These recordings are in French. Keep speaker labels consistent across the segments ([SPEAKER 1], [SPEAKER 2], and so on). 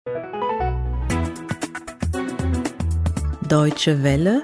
[SPEAKER 1] Deutsche Welle,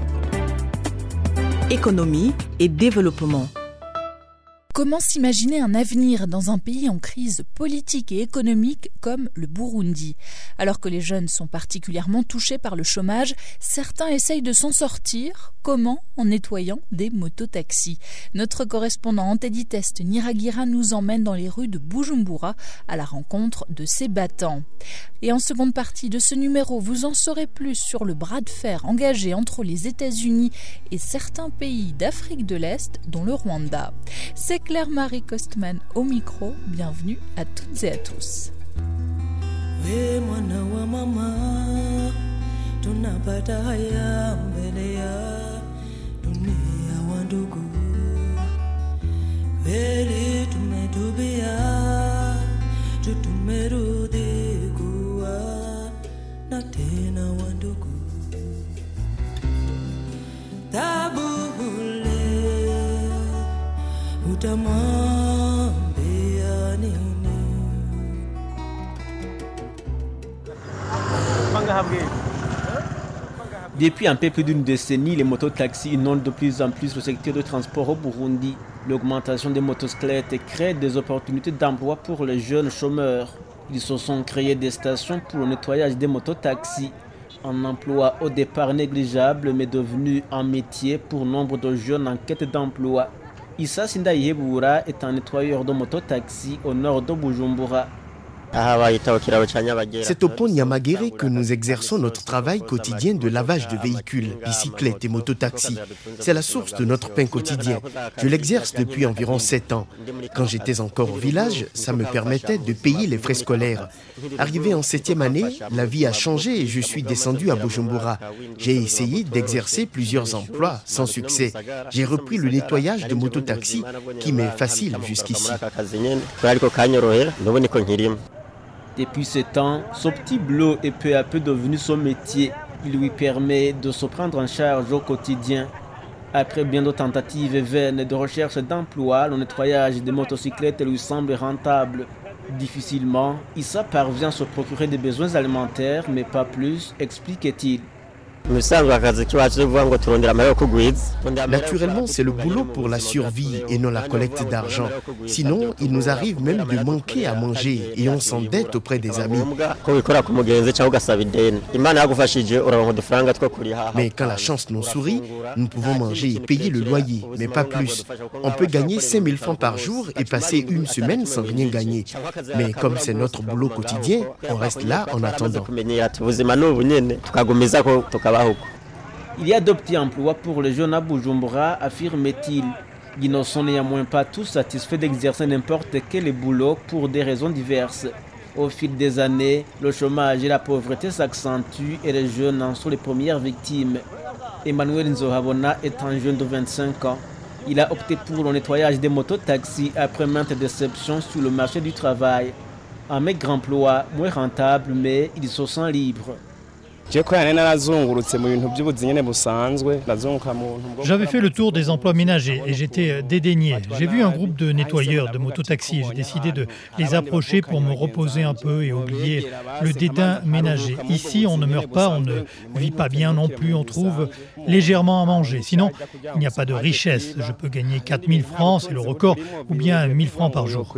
[SPEAKER 1] économie et développement.
[SPEAKER 2] Comment s'imaginer un avenir dans un pays en crise politique et économique comme le Burundi ? Alors que les jeunes sont particulièrement touchés par le chômage, certains essayent de s'en sortir. Comment ? En nettoyant des mototaxis. Notre correspondant Antedi Test Niragira nous emmène dans les rues de Bujumbura à la rencontre de ces battants. Et en seconde partie de ce numéro, vous en saurez plus sur le bras de fer engagé entre les États-Unis et certains pays d'Afrique de l'Est, dont le Rwanda. C'est Claire-Marie Kostman au micro. Bienvenue à toutes et à tous.
[SPEAKER 3] Depuis un peu plus d'une décennie, les mototaxis inondent de plus en plus le secteur de transport au Burundi. L'augmentation des motocyclettes crée des opportunités d'emploi pour les jeunes chômeurs. Ils se sont créés des stations pour le nettoyage des mototaxis. Un emploi au départ négligeable mais devenu un métier pour nombre de jeunes en quête d'emploi. Issa Sindayebura est un nettoyeur de mototaxi au nord de Bujumbura.
[SPEAKER 4] C'est au pont Nyamagere que nous exerçons notre travail quotidien de lavage de véhicules, bicyclettes et mototaxis. C'est la source de notre pain quotidien. Je l'exerce depuis environ 7 ans. Quand j'étais encore au village, ça me permettait de payer les frais scolaires. Arrivé en 7e année, la vie a changé et je suis descendu à Bujumbura. J'ai essayé d'exercer plusieurs emplois sans succès. J'ai repris le nettoyage de mototaxis qui m'est facile jusqu'ici.
[SPEAKER 3] Depuis 7 ans, ce petit boulot est peu à peu devenu son métier. Il lui permet de se prendre en charge au quotidien. Après bien de tentatives vaines de recherche d'emploi, le nettoyage des motocyclettes lui semble rentable. Difficilement, Issa parvient à se procurer des besoins alimentaires, mais pas plus, explique-t-il.
[SPEAKER 4] Naturellement, c'est le boulot pour la survie et non la collecte d'argent. Sinon, il nous arrive même de manquer à manger et on s'endette auprès des amis. Mais quand la chance nous sourit, nous pouvons manger et payer le loyer, mais pas plus. On peut gagner 5 000 francs par jour et passer une semaine sans rien gagner. Mais comme c'est notre boulot quotidien, on reste là en attendant.
[SPEAKER 3] Il y a de petits emplois pour les jeunes à Bujumbura, affirme-t-il. Ils ne sont néanmoins pas tous satisfaits d'exercer n'importe quel boulot pour des raisons diverses. Au fil des années, le chômage et la pauvreté s'accentuent et les jeunes en sont les premières victimes. Emmanuel Nzohabona est un jeune de 25 ans. Il a opté pour le nettoyage des mototaxis après maintes déceptions sur le marché du travail. Un maigre emploi, moins rentable, mais il se sent libre.
[SPEAKER 5] J'avais fait le tour des emplois ménagers et j'étais dédaigné. J'ai vu un groupe de nettoyeurs de mototaxis et j'ai décidé de les approcher pour me reposer un peu et oublier le dédain ménager. Ici, on ne meurt pas, on ne vit pas bien non plus, on trouve légèrement à manger. Sinon, il n'y a pas de richesse. Je peux gagner 4 000 francs, c'est le record, ou bien 1 000 francs par jour.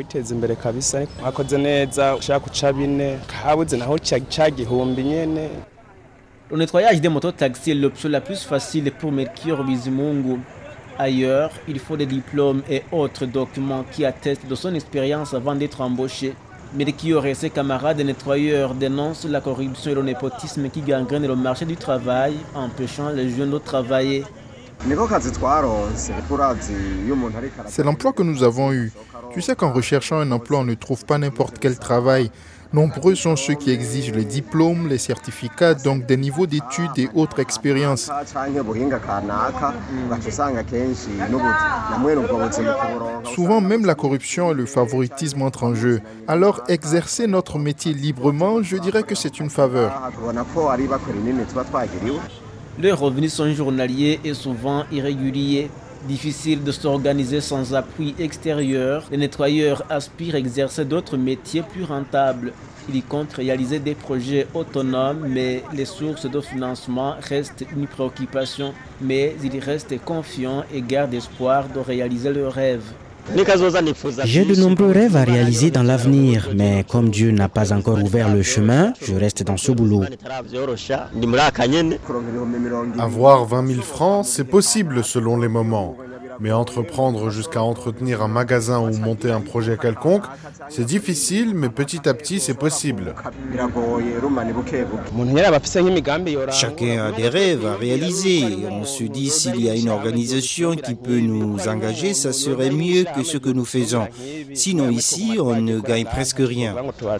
[SPEAKER 3] Le nettoyage des mototaxis est l'option la plus facile pour Melchior Bizimungu. Ailleurs, il faut des diplômes et autres documents qui attestent de son expérience avant d'être embauché. Melchior et ses camarades nettoyeurs dénoncent la corruption et le népotisme qui gangrènent le marché du travail, empêchant les jeunes de travailler.
[SPEAKER 6] C'est l'emploi que nous avons eu. Tu sais qu'en recherchant un emploi, on ne trouve pas n'importe quel travail. Nombreux sont ceux qui exigent les diplômes, les certificats, donc des niveaux d'études et autres expériences. Souvent, même la corruption et le favoritisme entrent en jeu. Alors, exercer notre métier librement, je dirais que c'est une faveur.
[SPEAKER 3] Leurs revenus sont journaliers et souvent irréguliers. Difficile de s'organiser sans appui extérieur, les nettoyeurs aspirent à exercer d'autres métiers plus rentables. Ils comptent réaliser des projets autonomes, mais les sources de financement restent une préoccupation. Mais ils restent confiants et gardent espoir de réaliser leurs rêves.
[SPEAKER 7] J'ai de nombreux rêves à réaliser dans l'avenir, mais comme Dieu n'a pas encore ouvert le chemin, je reste dans ce boulot.
[SPEAKER 8] Avoir 20 000 francs, c'est possible selon les moments. Mais entreprendre jusqu'à entretenir un magasin ou monter un projet quelconque, c'est difficile, mais petit à petit, c'est possible.
[SPEAKER 9] Chacun a des rêves à réaliser. On se dit s'il y a une organisation qui peut nous engager, ça serait mieux que ce que nous faisons. Sinon ici, on ne gagne presque rien.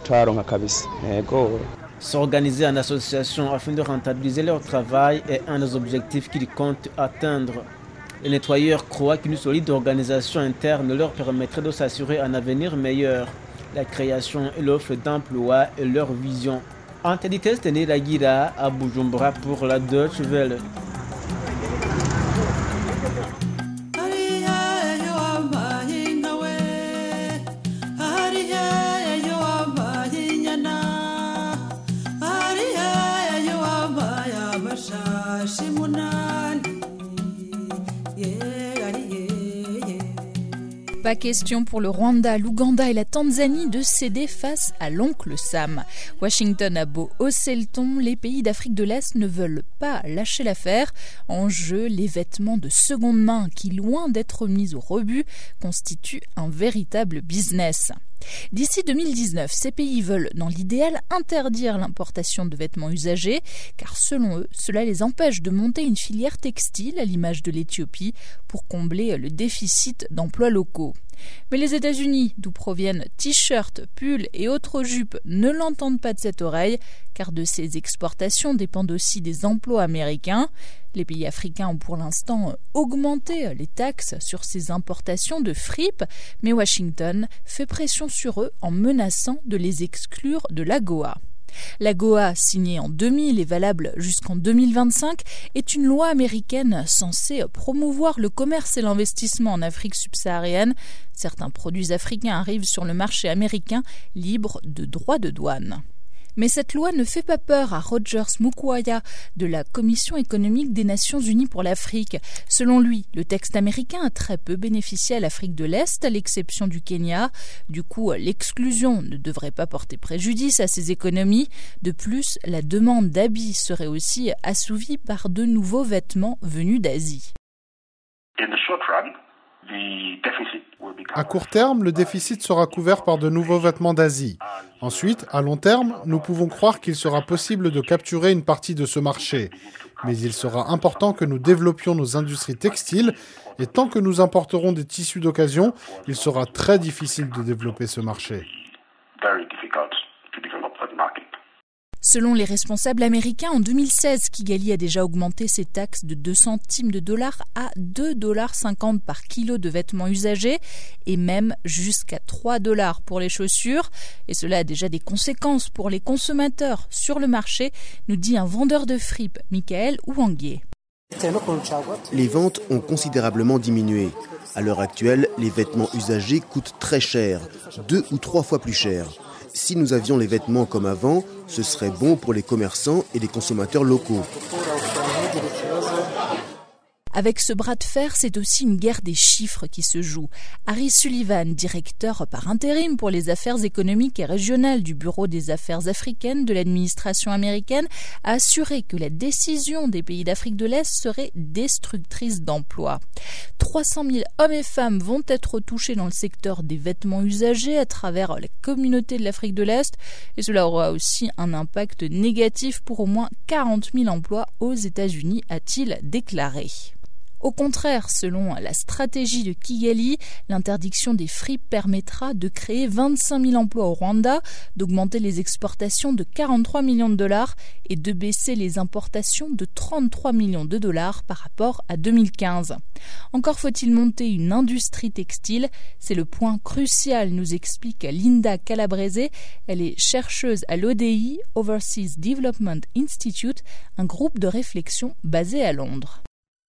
[SPEAKER 3] S'organiser en association afin de rentabiliser leur travail est un des objectifs qu'ils comptent atteindre. Les nettoyeurs croient qu'une solide organisation interne leur permettrait de s'assurer un avenir meilleur. La création et l'offre d'emploi est leur vision. Antedites Tenelagira à Bujumbura pour la Deutsche Welle.
[SPEAKER 2] Pas question pour le Rwanda, l'Ouganda et la Tanzanie de céder face à l'oncle Sam. Washington a beau hausser le ton, les pays d'Afrique de l'Est ne veulent pas lâcher l'affaire. En jeu, les vêtements de seconde main qui, loin d'être mis au rebut, constituent un véritable business. D'ici 2019, ces pays veulent, dans l'idéal, interdire l'importation de vêtements usagés, car selon eux, cela les empêche de monter une filière textile à l'image de l'Éthiopie pour combler le déficit d'emplois locaux. Mais les États-Unis, d'où proviennent t-shirts, pulls et autres jupes, ne l'entendent pas de cette oreille, car de ces exportations dépendent aussi des emplois américains. Les pays africains ont pour l'instant augmenté les taxes sur ces importations de fripes, mais Washington fait pression sur eux en menaçant de les exclure de l'AGOA. L'AGOA, signée en 2000 et valable jusqu'en 2025, est une loi américaine censée promouvoir le commerce et l'investissement en Afrique subsaharienne. Certains produits africains arrivent sur le marché américain libres de droits de douane. Mais cette loi ne fait pas peur à Rogers Mukwaya de la Commission économique des Nations Unies pour l'Afrique. Selon lui, le texte américain a très peu bénéficié à l'Afrique de l'Est, à l'exception du Kenya. Du coup, l'exclusion ne devrait pas porter préjudice à ces économies. De plus, la demande d'habits serait aussi assouvie par de nouveaux vêtements venus d'Asie.
[SPEAKER 8] À court terme, le déficit sera couvert par de nouveaux vêtements d'Asie. Ensuite, à long terme, nous pouvons croire qu'il sera possible de capturer une partie de ce marché. Mais il sera important que nous développions nos industries textiles et tant que nous importerons des tissus d'occasion, il sera très difficile de développer ce marché.
[SPEAKER 2] Selon les responsables américains, en 2016, Kigali a déjà augmenté ses taxes de 2 centimes de dollars à 2,50 $ par kilo de vêtements usagés et même jusqu'à 3 $ pour les chaussures. Et cela a déjà des conséquences pour les consommateurs sur le marché, nous dit un vendeur de fripes, Michael Ouanguier.
[SPEAKER 4] Les ventes ont considérablement diminué. À l'heure actuelle, les vêtements usagés coûtent très cher, 2 ou 3 fois plus cher. Si nous avions les vêtements comme avant, ce serait bon pour les commerçants et les consommateurs locaux.
[SPEAKER 2] Avec ce bras de fer, c'est aussi une guerre des chiffres qui se joue. Harry Sullivan, directeur par intérim pour les affaires économiques et régionales du Bureau des affaires africaines de l'administration américaine, a assuré que la décision des pays d'Afrique de l'Est serait destructrice d'emplois. 300 000 hommes et femmes vont être touchés dans le secteur des vêtements usagés à travers la communauté de l'Afrique de l'Est et cela aura aussi un impact négatif pour au moins 40 000 emplois aux États-Unis, a-t-il déclaré. Au contraire, selon la stratégie de Kigali, l'interdiction des fripes permettra de créer 25 000 emplois au Rwanda, d'augmenter les exportations de 43 millions de dollars et de baisser les importations de 33 millions de dollars par rapport à 2015. Encore faut-il monter une industrie textile, c'est le point crucial, nous explique Linda Calabrese. Elle est chercheuse à l'ODI, Overseas Development Institute, un groupe de réflexion basé à Londres.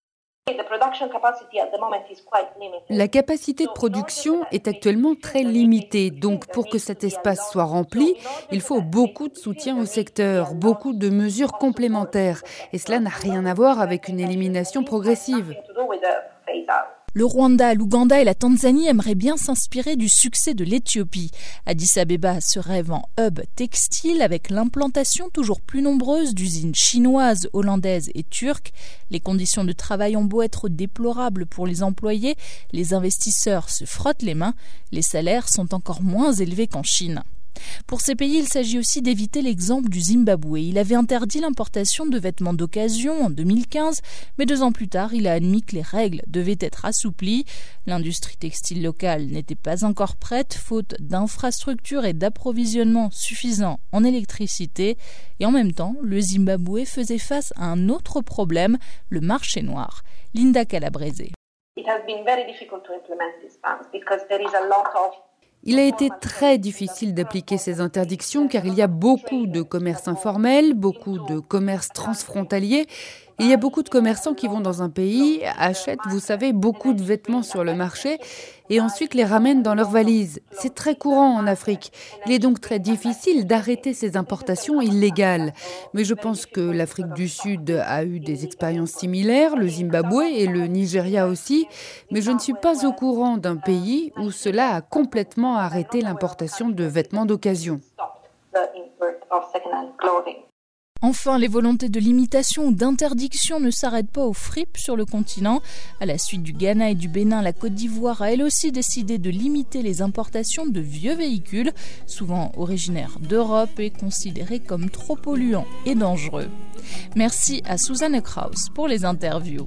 [SPEAKER 10] La capacité de production est actuellement très limitée, donc pour que cet espace soit rempli, il faut beaucoup de soutien au secteur, beaucoup de mesures complémentaires. Et cela n'a rien à voir avec une élimination progressive.
[SPEAKER 2] Le Rwanda, l'Ouganda et la Tanzanie aimeraient bien s'inspirer du succès de l'Éthiopie. Addis Abeba se rêve en hub textile avec l'implantation toujours plus nombreuse d'usines chinoises, hollandaises et turques. Les conditions de travail ont beau être déplorables pour les employés, les investisseurs se frottent les mains. Les salaires sont encore moins élevés qu'en Chine. Pour ces pays, il s'agit aussi d'éviter l'exemple du Zimbabwe. Il avait interdit l'importation de vêtements d'occasion en 2015, mais 2 ans plus tard, il a admis que les règles devaient être assouplies. L'industrie textile locale n'était pas encore prête, faute d'infrastructures et d'approvisionnement suffisants en électricité. Et en même temps, le Zimbabwe faisait face à un autre problème, le marché noir. Linda Calabrese.
[SPEAKER 10] Il a été très difficile d'appliquer ces interdictions car il y a beaucoup de commerce informel, beaucoup de commerce transfrontalier. Il y a beaucoup de commerçants qui vont dans un pays, achètent, vous savez, beaucoup de vêtements sur le marché et ensuite les ramènent dans leurs valises. C'est très courant en Afrique. Il est donc très difficile d'arrêter ces importations illégales. Mais je pense que l'Afrique du Sud a eu des expériences similaires, le Zimbabwe et le Nigeria aussi. Mais je ne suis pas au courant d'un pays où cela a complètement arrêté l'importation de vêtements d'occasion.
[SPEAKER 2] Enfin, les volontés de limitation ou d'interdiction ne s'arrêtent pas aux fripes sur le continent. À la suite du Ghana et du Bénin, la Côte d'Ivoire a elle aussi décidé de limiter les importations de vieux véhicules, souvent originaires d'Europe et considérés comme trop polluants et dangereux. Merci à Susanne Kraus pour les interviews.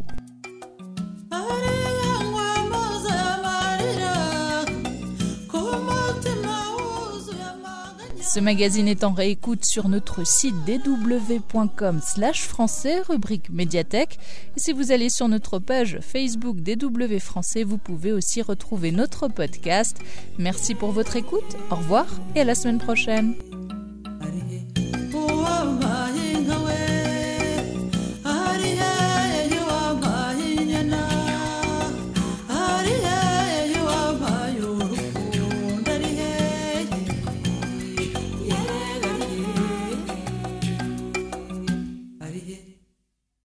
[SPEAKER 2] Ce magazine est en réécoute sur notre site dw.com/français, rubrique médiathèque. Et si vous allez sur notre page Facebook DW Français, vous pouvez aussi retrouver notre podcast. Merci pour votre écoute, au revoir et à la semaine prochaine.